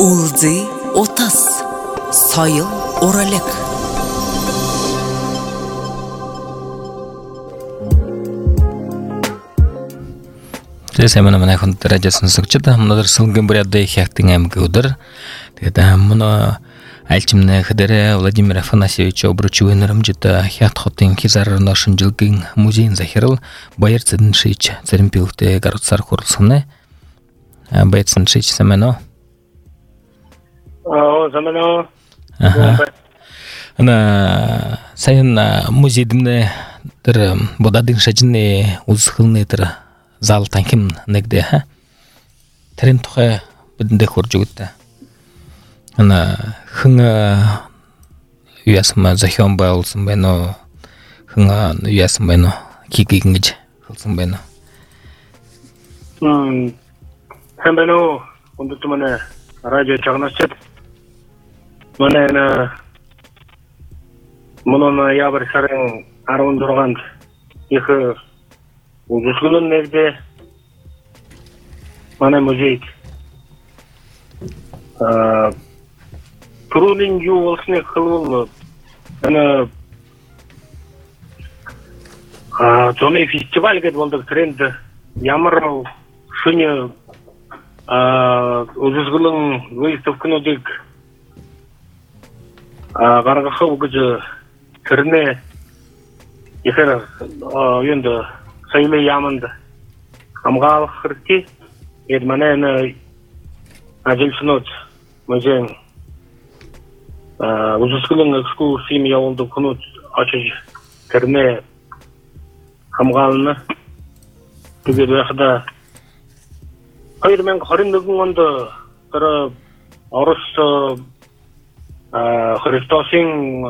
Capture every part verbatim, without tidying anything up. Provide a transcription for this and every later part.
Улзы отас, сайыл оралек. Saya mana kon teraja sensukcita mundur sulgen berada хяктың амгы удыр. Теда муна альчимне хадере Владимир Афанасьевич обручуенерым жита хят хотын кизар нашын жылгын музейн захирыл байырцын шич церемпилте гарцар курсуне. Байырцын шич самено. О, самено. Ана сайын музейдимне тер бодадын шажны узхылны тер зал танким негде ха. Терен тухай бидинде хуржугутта. Ана хынга уясма захион байлсын бено хынга уясым бено кигигингиж хылсын бено. М. Хэмбено ондутмана радио чагнасчат. Мана мунун ябыр сарын арын турган ихы узгулун негде мана музей. А Турулин юлсны кылыл. Ана а тоны фестиваль гэд болдук тренд ямар шуны а узгулун выставканы дик а гаргахы гэж тэрнэ ихэр юнд сайлы яманд хамгаалах хэрэгтэй. Эд манай ажилчнууд мужийн а узгулун экскурсийн явуулдаг хүмүүс очиж тэрнэ хамгаална. Тэгээд яхада хоёр мянга хорин нэгэн онд тэр Орос а Христосын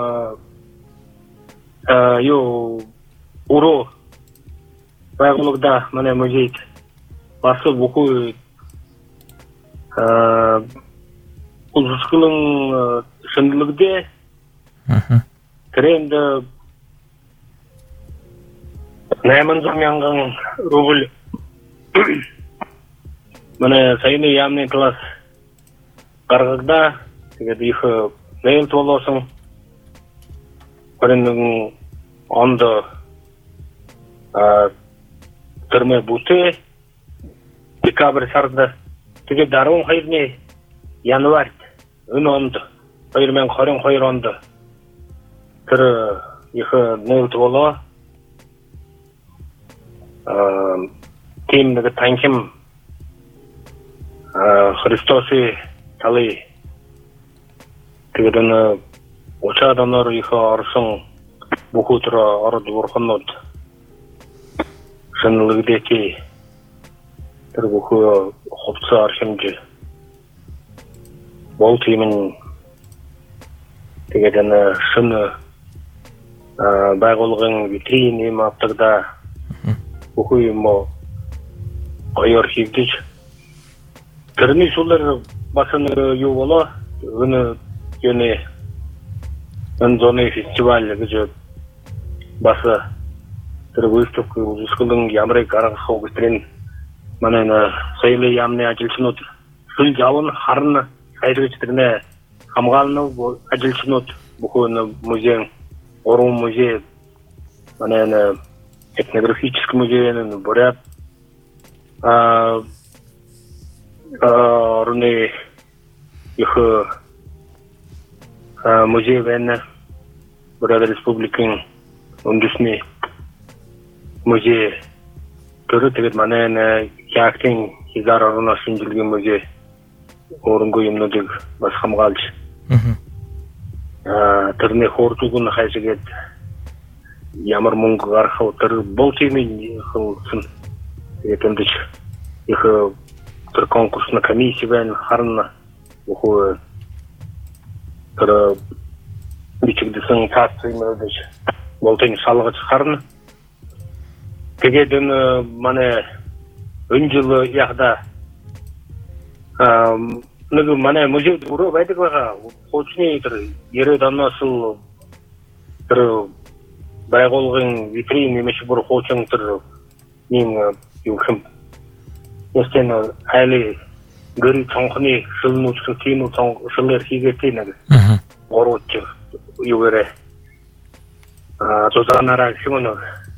а юу уруу байгууллагада манай музейд бас бүхүү а узгулун шөндлөгдөө тренд найман мянган рубль манай саяны ямны класс гаргагда тэгээд их нэйл толоосон хорин онд а тэрмэ бүтэ декабрь сарда тэгээд даруун хоёрны январь энэ онд хоёр мянга хорин хоёр онд тэр их нэйл толоо а тим нэг танхим а Христосы талы тэгээд энэ учааданаар их орсон бүхүтэр орд бурхнууд шэнлэгдэки тэр бүхүү хувцас архимж бол тимэн тэгээд энэ шин а байгуулгын витрин юм автагда бүхүү юм гоёр хийгдэж тэрний сулар бас нэг юу болоо энэ юуны энэ фестиваль гэж бас тэр выставка узгулун ямрыг гаргах үгтрэн манай сайлы ямны ажилчнууд сүл явна харна хайргч тэрнэ хамгаална ажилчнууд бүхэн музей уран музей манай этнографический музей бурят а орны их музей вен бурят республикийн үндэсний музей тэр тэгээд манай хяактын хязгаар орноос шинжилгээ музей өөрөнгөө юмнуудыг бас хамгаалж аа тэрний хурдугын хайшгээд ямар мөнгө гарах тэр бол тиймийн хөлсөн тэгээд эндэж их тэр конкурсны комиссия байна харна бүхүү тэр бичигдсэн картын мэдээж болтын салгаж харна. Тэгээд энэ манай өнжил яхада ам нэг манай музей өрөө байдаг байгаа. Хуучны тэр яриад оноос л тэр байгуулгын витрин нэмэж бүр хуучин тэр ийм юу хэм Ястэн айлы гөрі цонхны шылнуучу тину цон шылыр хийгээтэй нэг орууч юу гэрэ а тозанара химоно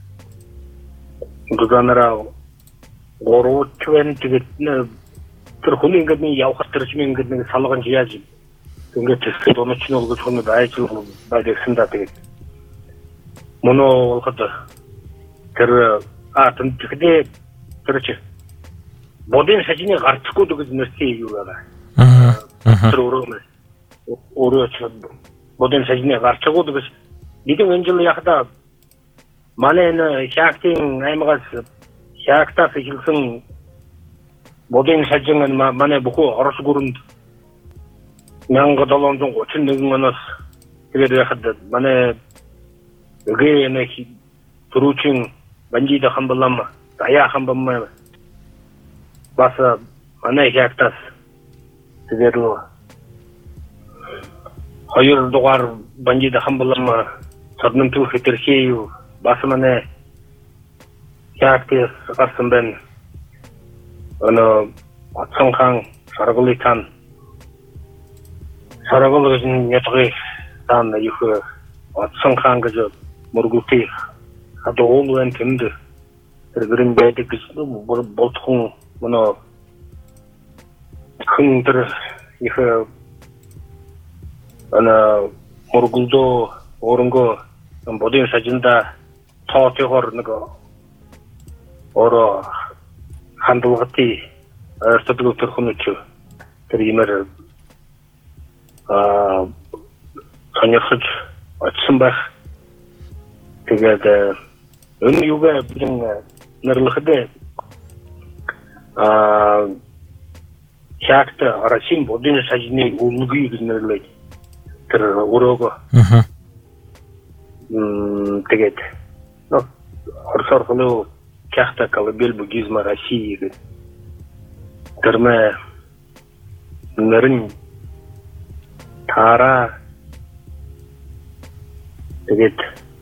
тозанара орууч вэн тэгээд тэр хүн ингээд нэг явах төрчмийн ингээд нэг салган яаж ингээд тэсгэд оночны олгож хүн байж байдагсан да тэгээд моно болоход тэр а тэнтэхдээ тэрч бодин сажины гарцгүй гэж нэртэй юу байгаа. Аа. Тэр өөрөө өөрөө ч бодин сажины гарцгүй гэж нэгэн энжил яхада манай энэ хяактын аймагаас хяактаас ихэлсэн бодин сажин манай бүхүү орос гүрэнд мянга долоон зуун гучин нэгэн оноос тэгээд яхад манай өгээ нэг түрүүчин банжида хамбалам даяа хамбам баса манай хяактаас тэгээд хоёр дугаар банжида хамбалам саднын түр хэтэрхий баса манай хяактаас гарсан байна. Ано атсанхан саргалитан саргал гэж ятгый тан их атсанхан гэж мөргүти адоолын тэнд тэргэрэн байдаг гэж болтхон моно хүндэр их ана мөргүлдөө оронгоо бодин сажинда тоотойгоор нэг оро хандлагати ортодог төрхөнөч тэр имэр а сонирхож очсон байх. Тэгээд энэ юугаа бидэн нэрлэхдээ а хякта арашин бодин сажны үлгий гэж нэрлэж тэр өрөөгөө. Аа. Мм тэгээд но орсорхлоо хякта колыбель буддизма России гэж тэрмэ нэрэн тара тэгээд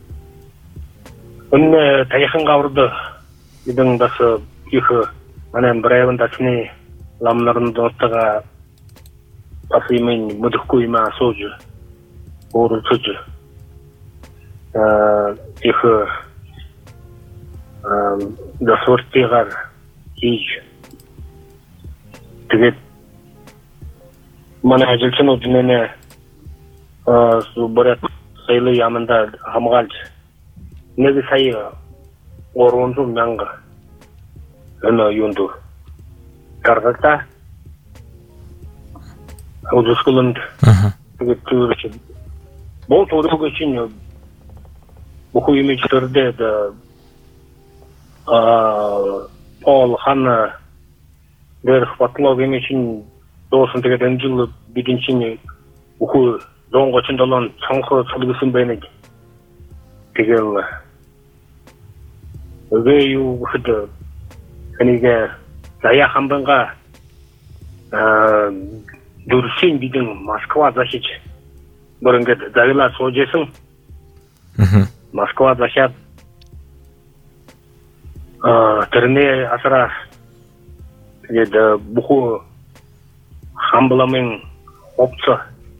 өнө таяхан гаврд бидэн бас их манай брэвэн дасны ламнарын дотога бас имэн модхгүй ма сууж өөрөж а их а дасвартигаар хийж тэгээд манай ажилчнууд нэ а субрат сайлы яманда хамгаалж нэг сая орон зуун мянга энэ юунду гаргата аудиосколонд тэгээд түрүүч бол төрөөгөө чинь бүхүү юм чирдээ а Пол хана дэрх батлог юм чинь доосон тэгээд энэ жил бидний чинь бүхүү зуун гучин долоон цонхоо цулгсан байна. Тэгэл өгээ юу гэхэд энийг заяа хамбанга а дурсын бидэн Москва захиж бүр ингээд загла суужсэн. Мм. Москва захиад а тэрний асара тэгээд бүхүү хамбламын опцо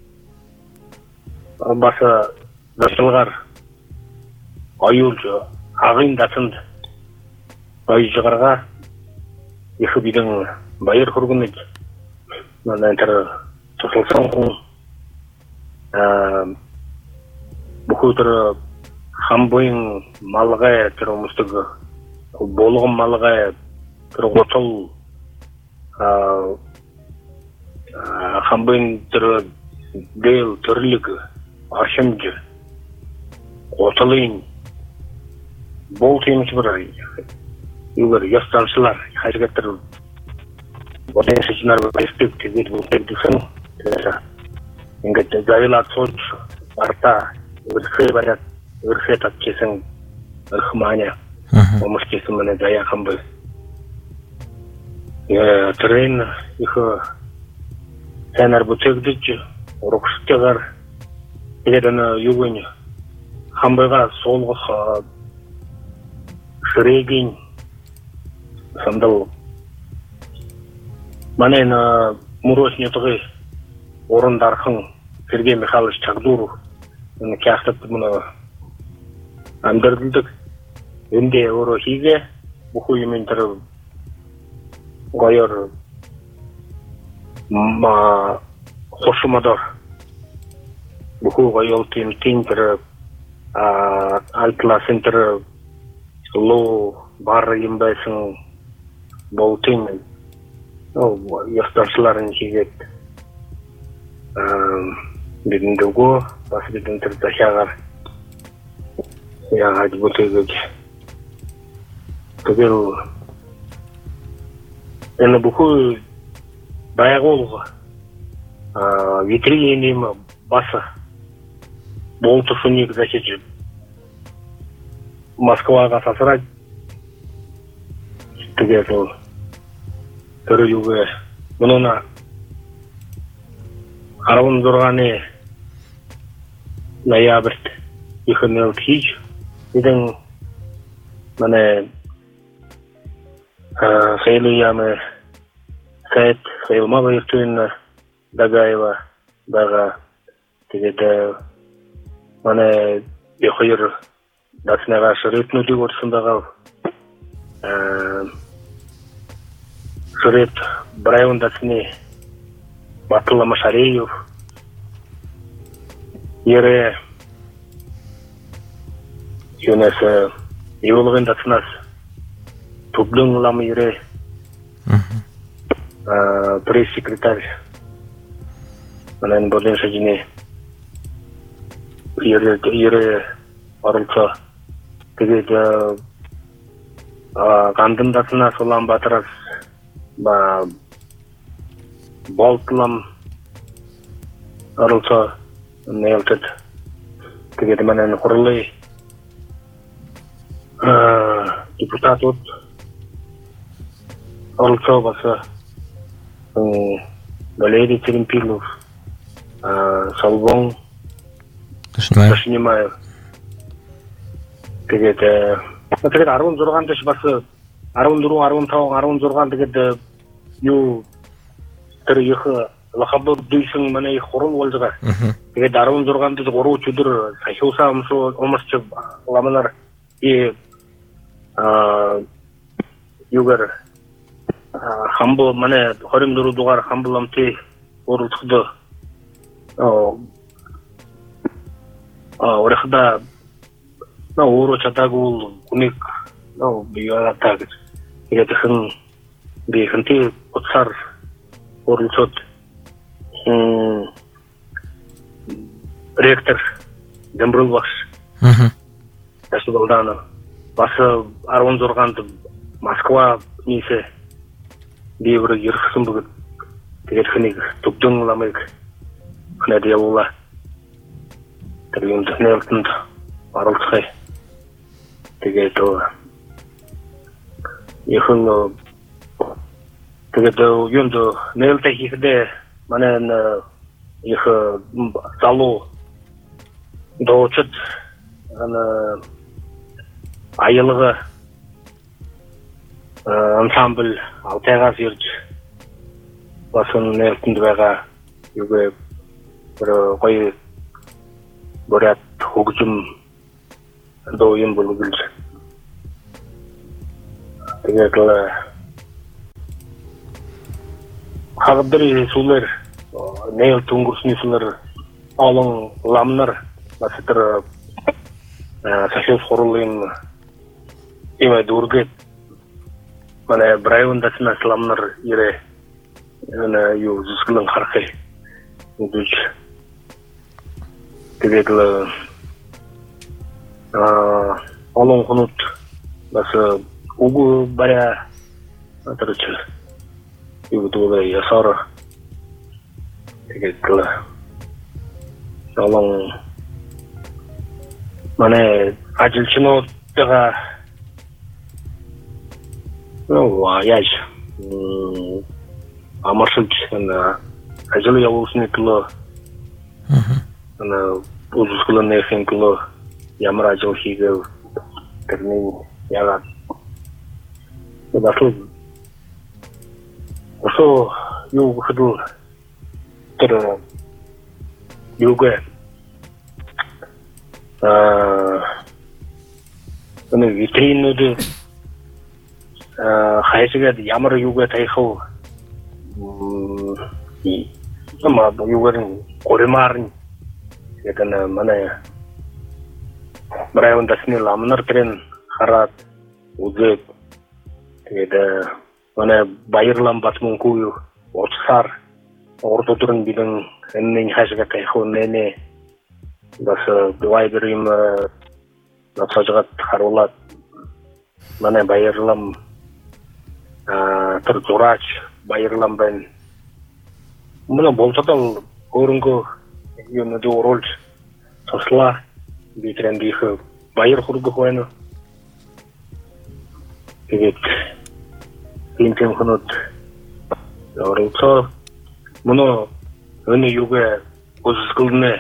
баса дасалгаар аюулж агын датанд баяжгарга их бидэн баяр хөргөнөж манай тэр тусалсан хүн а бүхүү тэр хамбын малгай тэр өмсдөг болгон малгай тэр готол а хамбын тэр дэл төрлөг аршимж готолын болт юмч бар юугаар ястанчлар хайргатар бодин сичнар бэстик тэгээд бүгдсэн тэр ингээд завила цоч арта өрхөө барат өрхөө татчихсан өрхманя өмөрчсэн мэнэ заяа хамбы я трен их сэнар бүтээгдэж урагштайгаар тэгээд энэ юугэн хамбыга суулгах шрэгийн сандал Манайна муроснетығы орындарқың Сергей Михайлович Чагдуров кяқтып мұны андырдылдық. Өнде орохиге бұху ементірі ғайыр қошымадар. Бұху ғайыл тентірі альтласын түрі лу бары ембайсың бұл теңін. Ястаршыларын кегет бедін дұғы, басы бедін түрді шағар. Яға бұтығыд. Түгел әні бұқы баяғы олғы. Ветрі енемі басы болты шунек зәкет Москваға сасырайды. Түгел түрі юғы мұнына қарауын тұрғаны ноябрь екі мың он тоғыз Едің мәне Хейлу ямы Сайт Хейлма байыртуынна Дагаева Дага Тегеді мәне Бехойыр Датсынаға шырытнуды көрсіндағы Шырыт Брайон Датсыны Батыла Машареев Ере Юнасы Еволығын Датсынас Тублың ламы ере пресс-секретарь Манайын Борден Шадине Ере Арылца Тегеді Қандын Датсынас Олан Батырас Балтылам Арылца Нейлтет Тегеді Манайын Құрылы депутат от Арылца басы Валерий Теремпилов Салбон Ташнимаев Тегеді Тегеді арвын зорған деш басы арвын дұру, арвын тауын, арвын зорған тегеді ю түрі еқі лақабы дүйсің мәне еқі құрыл олжыға тегеді арвын зорған деш ғору чүдір сахиуса ұмшы омыршы ламынар и югар хамбы мәне хорим дұру дұғар хамбылам тей орылтықты орықда Оро чатагул кумик бияла тагыз. Тегеді хын бейхінте отсар орылсот ректор Дембрыл бақш. Тәсібалданы. Басы арвын зорғанды Москва несі бейбірі ерқысын бүгіт. Тегеді хынек түптің ламайық. Хынады ялула. Тегеді неліктінді арылтықай. Тегеді ехін тегеді енді нелті ехіде мәнен ехі залу доғычыт айылығы ансамбль алтайға зерді басын нелтінді байға еге бір қой бұрат хугжым доғын болу білді. Тегеді қағыдыр есулер, нейл тұңғырсын есулер, алың ламнар, басытыр сахиос қорылыйын емай дұргет. Мәне брайвын дасына сыламнар ере, ю зүскілін қарқай. Тегеді алың құнут, басы угу баря атырычы. Югут олай ясары. Тегеді алың мәне ажылчыны оттыға аяж амаршылч ажылы ялуысыны кілі ұзыскылын ехен кілі Ямар ажыл хиге термин яга. Басыл. Осо юу хадуу тэр юугэ аа энэ витринүүд аа хайшгаад ямар юугэ тайхав м сама юугэр горемарн гэдэг нь манай Брайан дасны ламнар тэрэн хараад үзээд тэгээд манай баярлам батмунгүй юу уцаар урд өдрөн бидэн энэ хашгаа тайхуу нэнэ бас дуайбрим насажгат харуулаад манай баярлам аа тэр зураач баярлам байна мөн болцотол өөрөнгөө юунад оруулж туслаа би тэрэнд их баяр хүргэх байна. Тэгээд энэ хөнөд оролцоо мөн өнөө юугэ үзсгэлнэ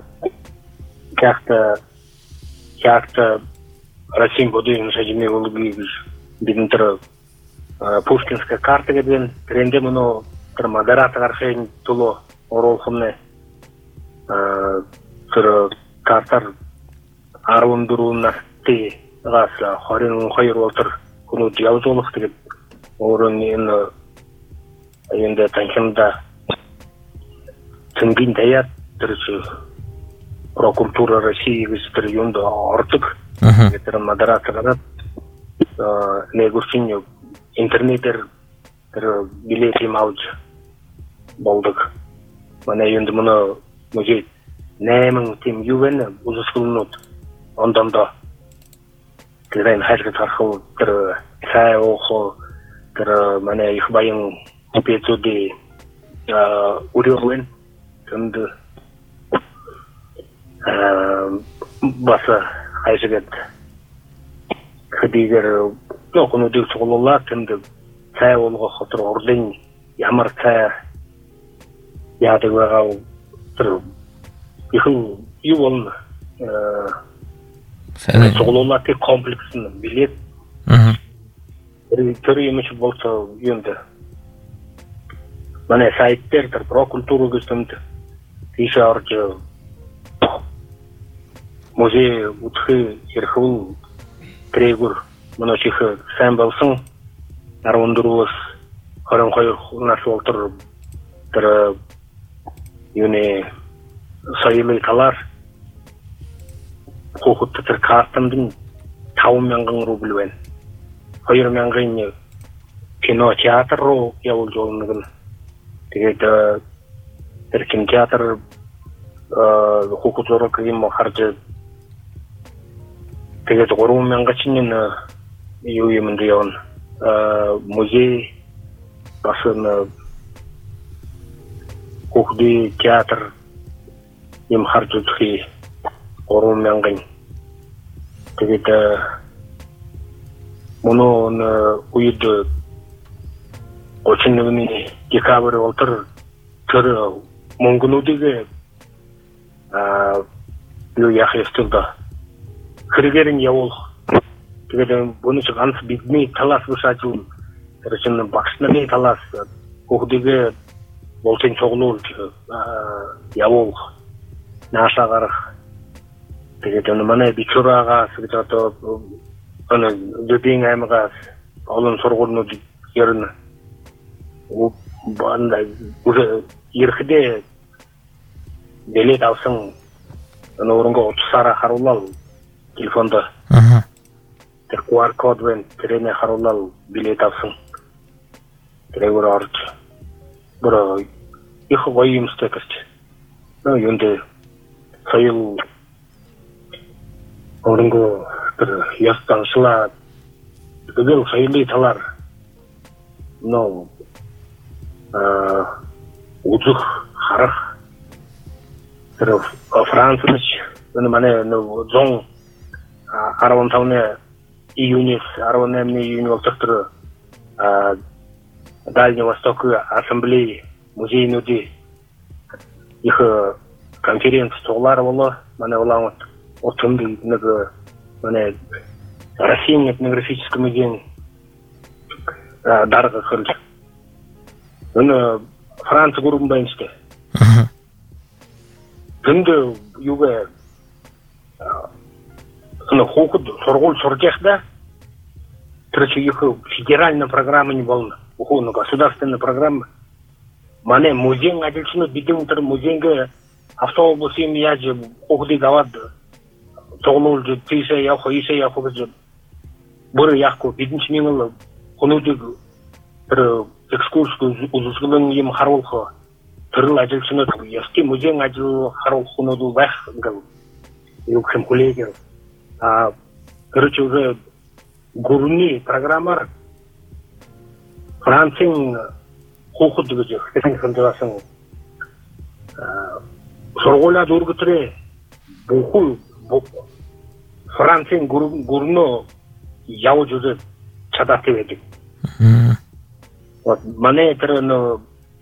карта карта Россия бодын сажны улги бинтер Пушкинская карта гэдэг тренде мөн тэр модератор гарахын тулуу оруулахны аа тэр картар арван дөрвөн настай гас хорин хоёр болтор хүнүүд явуулах тэгээд өөрөө энэ энэ танхимда цэнгийн даяат тэр прокуратура России гэж тэр юунд ордог тэр модератораар аа нэгүрчин интернетээр тэр билет имауж болдог. Манай юунд мөн мужид нэмэн тим ювен үзэсгэлнүүд ондондоо тэрэн хайрга тархав тэр цай оохо тэр манай их баян эпизоди а урьёвэн тэнд а баса хайшгат хэдийгээр нөхөн үдийг цуглуулаад тэнд цай уулгах хотор урлын ямар цай яадаг байгаа тэр их юу бол э цуглуулаад комплекс нь билет аа тэр юм шиг болцоо юунд манай сайт дээр тэр прокуратура гэсэнд тийш орж музей үтхи хэрхүүл трэгүр манай чих сайн болсон арван дөрвөөс хорин хоёр нас болтор тэр юуны соёлын талаар хөхөт тэр картамд таван мянган рубль байна. хоёр мянган кино театр руу явуулж болно. Тэгээд тэр кинотеатр хөхөт зураг юм харж тэгээд гурван мянгачин юу юм дээ явна. Музей бас н хөхди театр юм харж үзхий гурван мянган тэгээд мөн үед очинны декабрь болтор тэр монгонуудыг а юу яах ёстой да хэрэгээр нь явуулах тэгээд бонус ганц бидний талаас бушаажул тэр чинь багш нарын талаас хөхдийг болтын цуглуул явуулах наашаа гарах тэгээд энэ манай бичвараагаас гэж одоо энэ дэдийн аймагаас олон сургуулиуд ярина банда ерхэдээ билет авсан нөрөнгө утсаараа харуулал телефонд аа тэр ку ар код вен тэрний харуулал билет авсан тэрээр орж бро их воимстэй гэж ну юунд соёл орнгоо тэр ястаншлаа гэдэг соёлын талаар но а үзэх харах тэр францч энэ манай зон арван тавны июнис арван наймны июнь болтор а Дальний Восток ассамблеи музейнүүдийн их конференц цуглаар болоо манай улаан утсанд нэг манай Российский этнографический музей дарга хөрж энэ Франция группын байнышты. Күнді юга хукуд соргул суржахда тречи юху федеральная программа не болно. Уху государственная программа. Мане музей адилчины бидин тыр музейге автобус им яжы хукуды гавад тоғлул жы тисе яху исе яху жы бір яху бидинчи меңыл хунудыг бір экскурсию узушгылын ем харулхо тырыл адилчины ясти музей адил харулхунуду вах гал юкхем коллегер. А короче уже гурни программар Франция хукуды гыжы хтесен хындырасың соргола дургутре буху Франция гурно яу жүзі чадаты ведик. Вот мане это на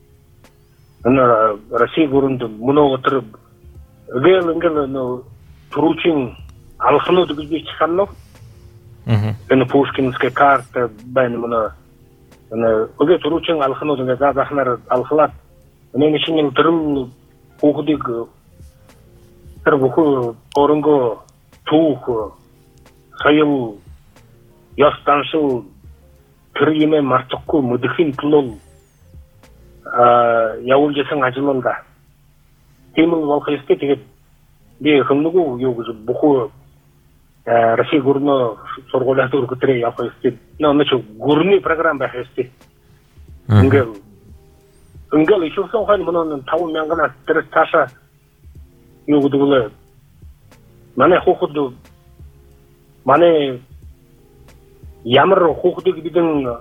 на Россия гурунду много труб. Вел ингел на Туручин алхану дгби чханно. Это Пушкинская карта бен мана на оге Туручин алхану дга захнар алхлат. Мне ничего трул худик трбуху орунго тух сайыл ястаншыл триме мартыкку мудхин тулол а яулжесың ажылында темыл волхайске тегет бе хымнугу югузу буху Россия гурно соргола тургутре яхайске но начал гурни программа бахайске ингел ингел еще сон хан мунун тау мянгана терс таша югудулы мане хухуду мане ямар хухудыг бидэн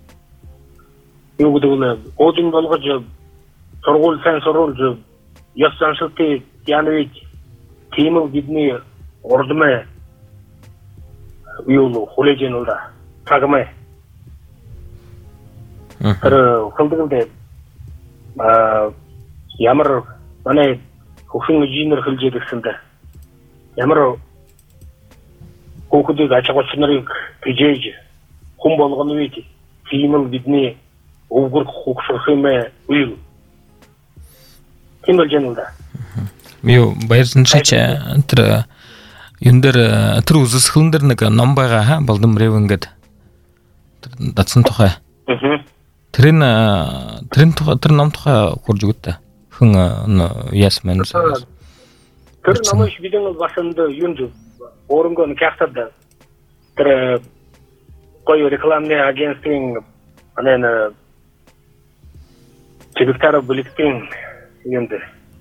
югудулы один болгож соргол сан соргол ясаншылты янвич темыл бидни ордуме юлу хулеженулда тагмай эр кылдыгылды а ямар мане хухин жинер хилжедексинде ямар хухудыг ачагочнырыг тижеж хум болгону вити темыл бидни угур хукшырхыме уйл темыл женулда Миу байырсынча тра юндер тру зысхылдырныка номбага ха балдым ревенгет датсын тоха трин трин тоха трин ном тоха куржугутта хын ясмен тыр намыш биден башында юнжу орынгон кяхтада тыр кой рекламный агентствоның анен чебектары биликтин юнды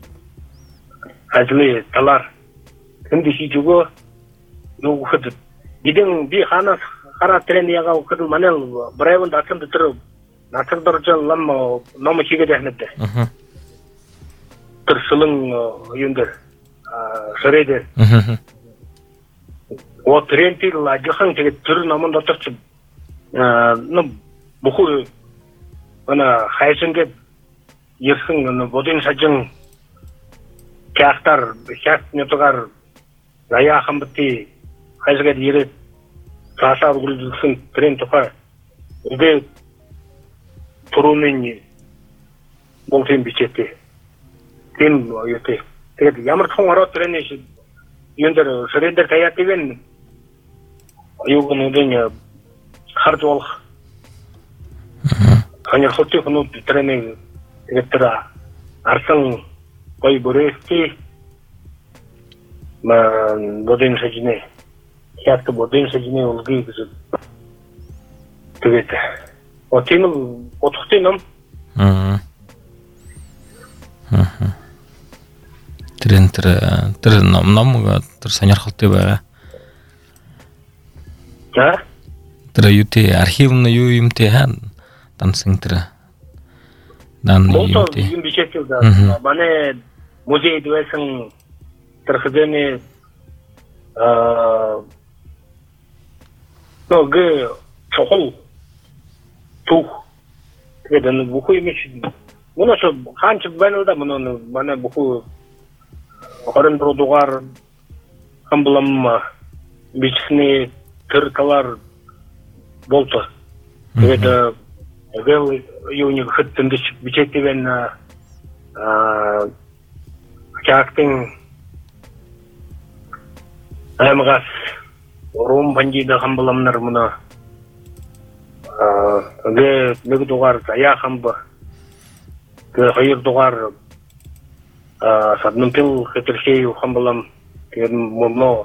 ажлы талар кимди шижуго ну хыд биден би хана хара тренияга укыдыл манел брайвын датынды тыр натырдыржал лам номы чиге дехнетте тырсылың юндыр шредер вот трентил ажхан теге тыр номын датырчы ну буху ана хайсынге ерсың бодин сажың кяхтар хяст нетогар рая хамбти хайсыга дире таша гүлдүксүн трен тоха уге турунын болтен бичети тем yote теге ямар тоңоро тренеш юндер шредер таятеген югунуден хардвол ханер хотти хну тренинг тегетра арсан кой борести ма бодин сажине хятты бодин сажине улги гүзү тегет отимл отхтином трен тр тр ном номга тр саняр хотти бага да тр юте архивна юимте хан тансың тр дан юте юм бичетилда мане музей дуэсың трхдени а но г чохол тух кеден буху имич муна шо ханч бенелда муна мане буху Орын продугар хамблам бични тыркалар болто. Это Эгэл юуник хэттэндэч бичэтивэн а чактын аймагас урум банжида хамбаламнар мына а гэ нэг дугаар заяа хамба гэ хоёр дугаар а саднумпил хэтэрхий хамбалам гэ момно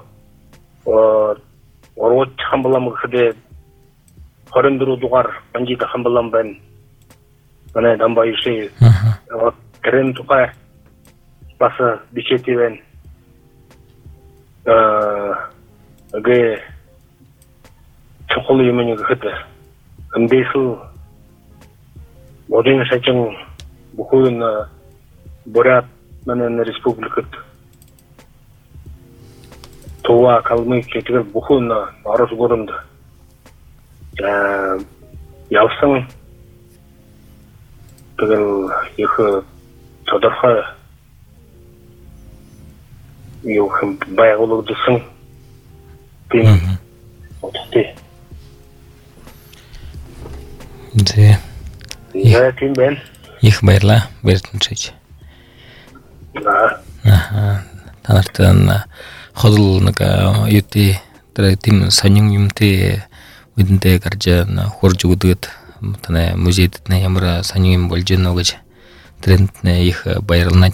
орот хамбалам гэдэ хорон дөрөв дугаар банжида хамбалам байна. Манай дамбайши вот гэрэн тухай баса бичэтивэн а гэ чухал юм нэг хэвээр амдэсу модын шатин бүхэн Бурят манай республикт Тува Калмыкия тэр бүхэн орос горонд а явсан тэгэл их тодорхой юу хэм байгуулагдсан тийм оттой. Зэ. Я тийм байна. Их баярлаа. Баярлалаа. Аа. Танарт ходол нэг юутэй тэр тийм сонин юмтэй үдэндээ гарч хурж өгдөд танай музейд ямар сонин юм болж гэнэ гэж тэрэнд их баярлалаа.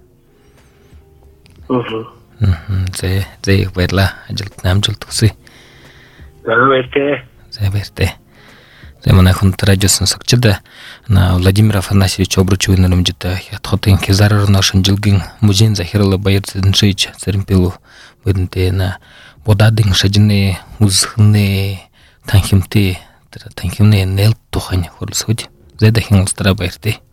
Мм. Мм. Зэ зэ их баярлаа. Ажилд амжилт хүсье. Баярлалаа. Зэ баярлалаа. Манай хүнд радио сонсогчдод на Владимир Афанасьевич Обручевын нэрмжид хятадын Хизарарно шинжилгийн музейн захирал баяр зэншиж цэрэмпэл бүдэнтэй на бодадын шажны үзхнээ танхимтэй тэр танхимны нэлт тухайн хөрөлсөж зэдэхэн устра баяртай.